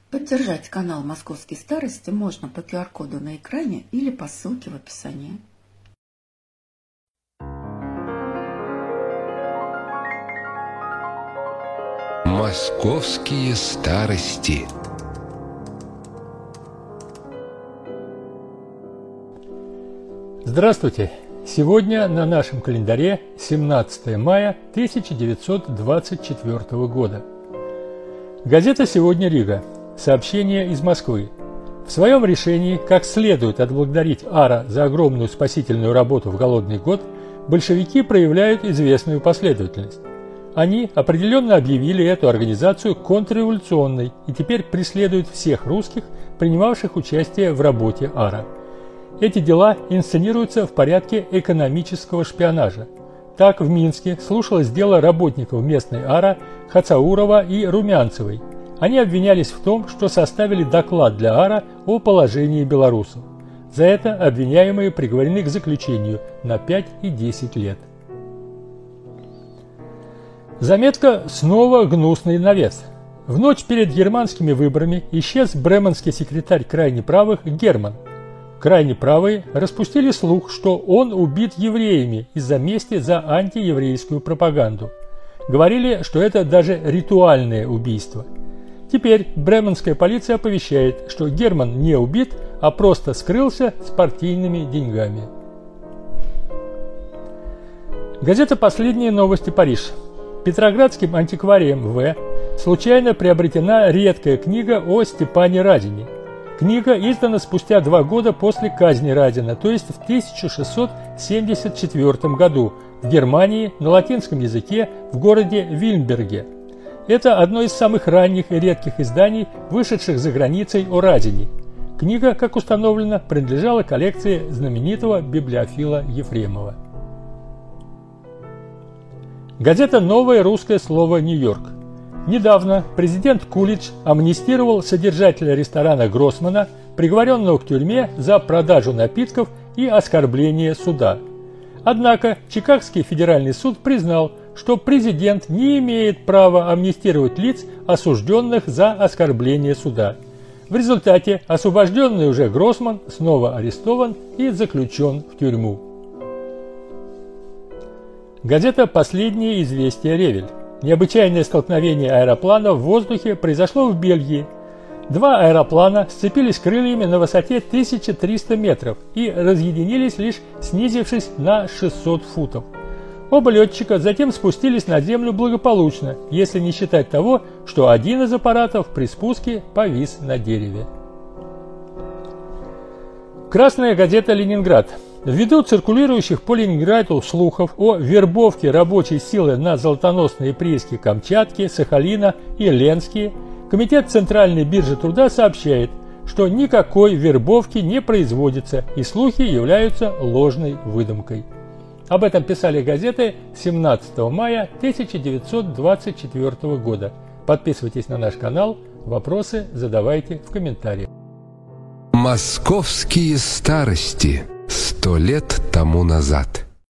Поддержать канал «Московские старости» можно по QR-коду на экране или по ссылке в описании. «Московские старости». Здравствуйте! Сегодня на нашем календаре 17 мая 1924 года. Газета «Сегодня Рига». Сообщение из Москвы. В своем решении, как следует отблагодарить АРА за огромную спасительную работу в голодный год, большевики проявляют известную последовательность. Они определенно объявили эту организацию контрреволюционной и теперь преследуют всех русских, принимавших участие в работе АРА. Эти дела инсценируются в порядке экономического шпионажа. Так в Минске слушалось дело работников местной АРА Хацаурова и Румянцевой. Они обвинялись в том, что составили доклад для АРА о положении белорусов. За это обвиняемые приговорены к заключению на 5 и 10 лет. Заметка снова гнусный навес. В ночь перед германскими выборами исчез бременский секретарь крайне правых Герман. Крайне правые распустили слух, что он убит евреями из-за мести за антиеврейскую пропаганду. Говорили, что это даже ритуальное убийство. Теперь бременская полиция оповещает, что Герман не убит, а просто скрылся с партийными деньгами. Газета «Последние новости. Париж». Петроградским антикварием В. случайно приобретена редкая книга о Степане Разине. Книга издана спустя 2 года после казни Разина, то есть в 1674 году в Германии на латинском языке в городе Вильнберге. Это одно из самых ранних и редких изданий, вышедших за границей о Разине. Книга, как установлено, принадлежала коллекции знаменитого библиофила Ефремова. Газета «Новое русское слово. Нью-Йорк». Недавно президент Кулич амнистировал содержателя ресторана Гроссмана, приговоренного к тюрьме за продажу напитков и оскорбление суда. Однако Чикагский федеральный суд признал, что президент не имеет права амнистировать лиц, осужденных за оскорбление суда. В результате освобожденный уже Гроссман снова арестован и заключен в тюрьму. Газета «Последние известия. Ревель». Необычайное столкновение аэроплана в воздухе произошло в Бельгии. 2 аэроплана сцепились крыльями на высоте 1300 метров и разъединились, лишь снизившись на 600 футов. Оба летчика затем спустились на землю благополучно, если не считать того, что один из аппаратов при спуске повис на дереве. Красная газета «Ленинград». Ввиду циркулирующих по Ленинграду слухов о вербовке рабочей силы на золотоносные прииски Камчатки, Сахалина и Ленские, Комитет Центральной биржи труда сообщает, что никакой вербовки не производится и слухи являются ложной выдумкой. Об этом писали газеты 17 мая 1924 года. Подписывайтесь на наш канал, вопросы задавайте в комментариях. «Московские старости» 100 лет тому назад.